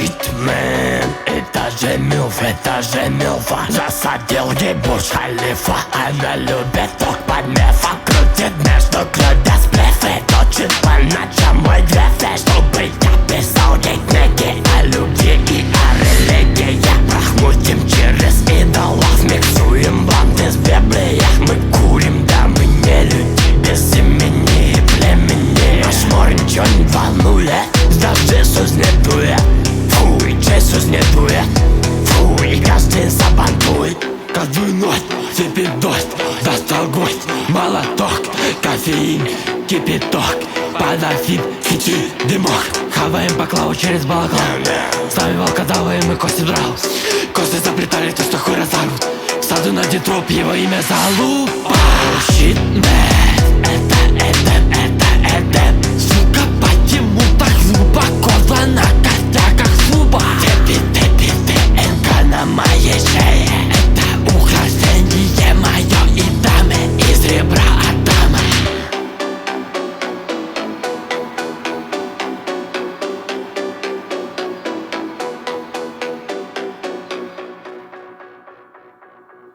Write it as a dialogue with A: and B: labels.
A: Хитмен, это же милфа. Засадил ей Бурдж-Халифа. Она любит ток под мефом. Крутит между грудя сплэфы. Точит по ночам мой дрефт, чтобы я писал ей книги о любви и о религии. Прохмутим через идолов, миксуем банды с Библией. Мы курим, да мы не люди, без имени и племени. Наш мор ничего не волнует, даже Иисус не дует. Фу, и Иисус не дует. Фу, и каждый забантует. Каждую ночь сыпет дождь, достал гость, молоток, кофеин, кипяток, парафин, свечи, дымок. Хаваем баклаву через балаклаву, ставим волкодава и мы кости драл. Кости заплетали то, что хуй разорвут. В саду найдет труп, его имя Залупа. Shit, man, это